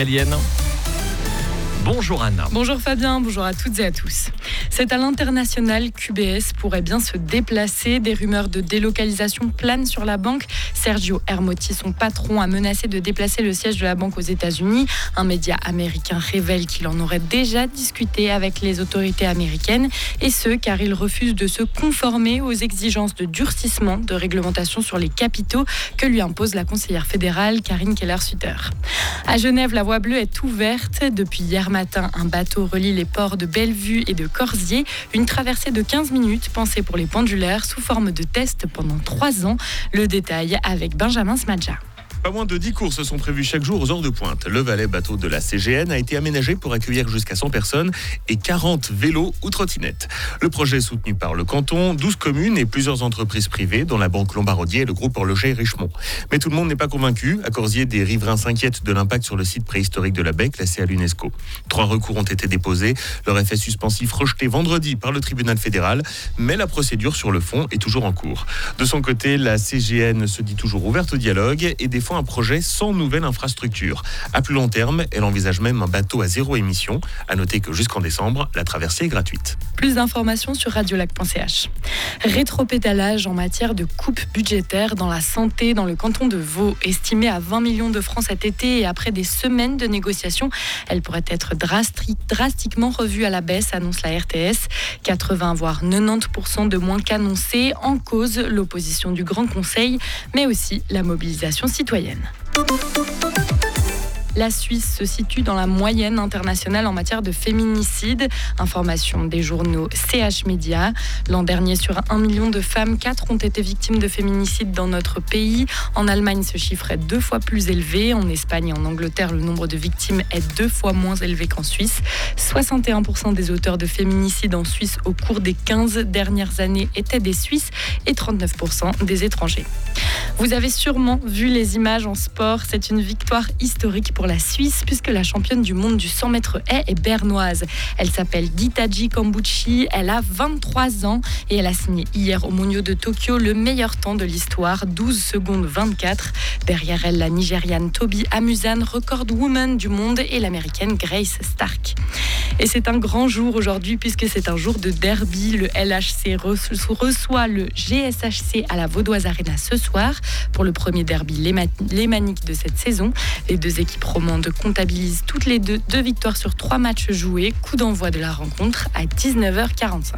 Alienne. Bonjour Anna. Bonjour Fabien, bonjour à toutes et à tous. C'est à l'international qu'UBS pourrait bien se déplacer. Des rumeurs de délocalisation planent sur la banque. Sergio Ermotti, son patron, a menacé de déplacer le siège de la banque aux États-Unis. Un média américain révèle qu'il en aurait déjà discuté avec les autorités américaines. Et ce, car il refuse de se conformer aux exigences de durcissement de réglementation sur les capitaux que lui impose la conseillère fédérale Karine Keller-Sutter. À Genève, la voie bleue est ouverte. Depuis hier matin, un bateau relie les ports de Bellevue et de Corsier. Une traversée de 15 minutes pensée pour les pendulaires sous forme de test pendant 3 ans. Le détail avec Benjamin Smadja. Pas moins de 10 courses sont prévues chaque jour aux heures de pointe. Le Valais bateau de la CGN a été aménagé pour accueillir jusqu'à 100 personnes et 40 vélos ou trottinettes. Le projet est soutenu par le canton, 12 communes et plusieurs entreprises privées, dont la Banque Lombardier et le groupe Horloger Richemont. Mais tout le monde n'est pas convaincu. À Corsier, des riverains s'inquiètent de l'impact sur le site préhistorique de la Baie, classé à l'UNESCO. 3 recours ont été déposés. Leur effet suspensif rejeté vendredi par le tribunal fédéral. Mais la procédure sur le fond est toujours en cours. De son côté, la CGN se dit toujours ouverte au dialogue et défend un projet sans nouvelle infrastructure. À plus long terme, elle envisage même un bateau à 0 émission. À noter que jusqu'en décembre, la traversée est gratuite. Plus d'informations sur radiolac.ch. Rétropédalage en matière de coupe budgétaire dans la santé dans le canton de Vaud. Estimée à 20 millions de francs cet été et après des semaines de négociations, elle pourrait être drastiquement revue à la baisse, annonce la RTS. 80 voire 90% de moins qu'annoncé. En cause, l'opposition du Grand Conseil, mais aussi la mobilisation citoyenne. La Suisse se situe dans la moyenne internationale en matière de féminicide. Information des journaux CH Média. L'an dernier, sur 1 million de femmes, 4 ont été victimes de féminicide dans notre pays. En Allemagne, ce chiffre est 2 fois plus élevé. En Espagne et en Angleterre, le nombre de victimes est 2 fois moins élevé qu'en Suisse. 61% des auteurs de féminicide en Suisse au cours des 15 dernières années étaient des Suisses et 39% des étrangers. Vous avez sûrement vu les images en sport. C'est une victoire historique pour la Suisse puisque la championne du monde du 100 mètres haies est bernoise. Elle s'appelle Gitaji Kambuchi. Elle a 23 ans et elle a signé hier au Mondiaux de Tokyo le meilleur temps de l'histoire, 12 secondes 24. Derrière elle, la Nigériane Toby Amusan, record woman du monde, et l'américaine Grace Stark. Et c'est un grand jour aujourd'hui puisque c'est un jour de derby. Le LHC reçoit le GSHC à la Vaudoise Arena ce soir pour le premier derby lémanique de cette saison. Les deux équipes romandes comptabilisent toutes les deux 2 victoires sur 3 matchs joués. Coup d'envoi de la rencontre à 19h45.